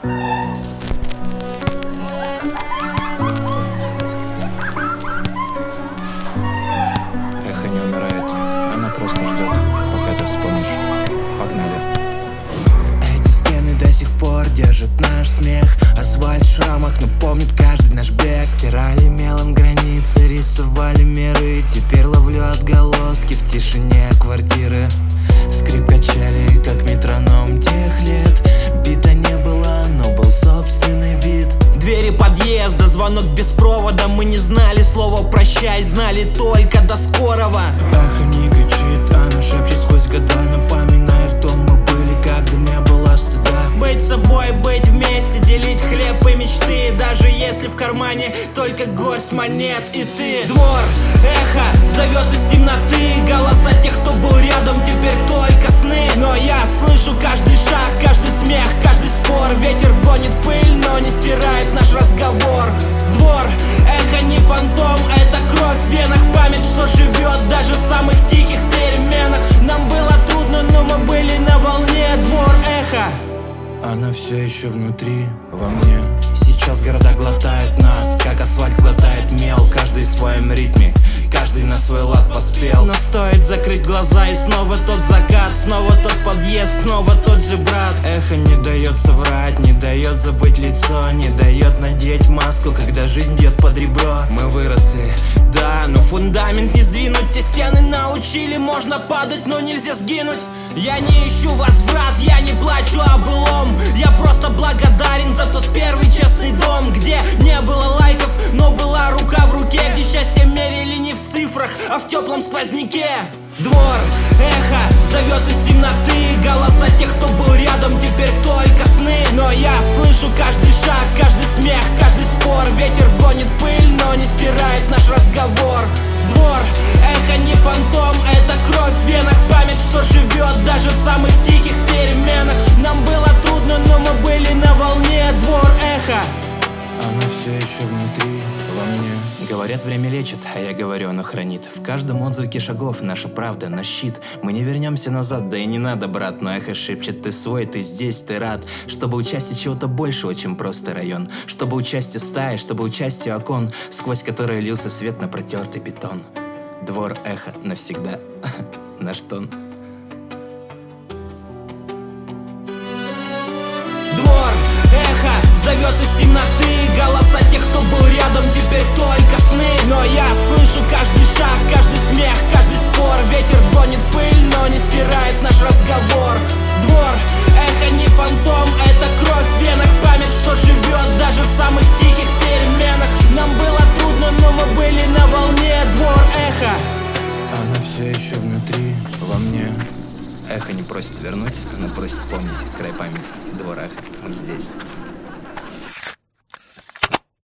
Эхо не умирает, она просто ждет, пока ты вспомнишь. Погнали. Эти стены до сих пор держат наш смех. Асфальт в шрамах, но помнит каждый наш бег. Стирали мелом границы, рисовали миры. Теперь ловлю отголоски в тишине квартиры. Скрип качели, как метроном тех лет. Бита не было, но был собственный бит. Двери подъезда, звонок без провода. Мы не знали слова прощай, знали только до скорого. Эхо не кричит, она шепчет сквозь года. Напоминает, кто мы были, когда не было стыда. Быть собой, быть вместе, делить хлеб и мечты. Даже если в кармане только горсть монет и ты. Двор, эхо, зовет из темноты. Голоса тех, кто был рядом, теперь только сны. Но я слышу каждый шаг, каждый смех, каждый спор. Ветер гонит пыль, но не стирает наш разговор. Двор, эхо не фантом, это кровь в венах. Память, что живет даже в самых тихих переменах. Нам было трудно, но мы были на волне. Двор, эхо, она все еще внутри, во мне. Сейчас города глотают нас, как асфальт глотает мел. Каждый в своем ритме, каждый на свой лад поспел. Но стоит закрыть глаза, и снова тот закат, снова тот подъезд, снова тот же брат. Эхо не дает соврать, не дает забыть лицо, не дает надеть маску, когда жизнь бьет под ребро. Мы выросли, да, но фундамент не сдвинуть. Те стены научили, можно падать, но нельзя сгинуть. Я не ищу возврат, я не плачу о былом. Я просто благодарен за тот первый честный дом, где не было лайков, но была рука в руке, где счастье мерили не в цифрах, а в теплом сквозняке. Двор, эхо, зовет из темноты. Голоса тех, кто был рядом, теперь только сны. Но я слышу каждый шаг, каждый смех, каждый спор. Ветер гонит пыль, но не стирает наш разговор. Двор, эхо не фантом, это кровь в венах. Память, что живет даже в самых тихих переменах. Нам было трудно, но мы были на волне. Двор, эхо, она все еще внутри, во мне. Говорят, время лечит, а я говорю, оно хранит. В каждом отзвуке шагов наша правда, наш щит. Мы не вернемся назад, да и не надо, брат. Но эхо шепчет, ты свой, ты здесь, ты рад. Чтобы участие чего-то большего, чем просто район. Чтобы участие стаи, чтобы участие окон, сквозь которое лился свет на протертый бетон. Двор, эхо, навсегда. Наш тон. Двор, эхо, зовет из темноты. Голоса тех, кто был рядом, теперь только сны. Но я слышу каждый шаг, каждый смех, каждый спор. Ветер гонит пыль, но не стирает наш разговор. Двор, эхо не фантом, это кровь в венах. Память, что живет даже в самых тихих переменах. Нам было трудно, но мы были на волне. Двор, эхо, она все еще внутри, во мне. Эхо не просит вернуть, она просит помнить край памяти. Двор, эхо, мы здесь.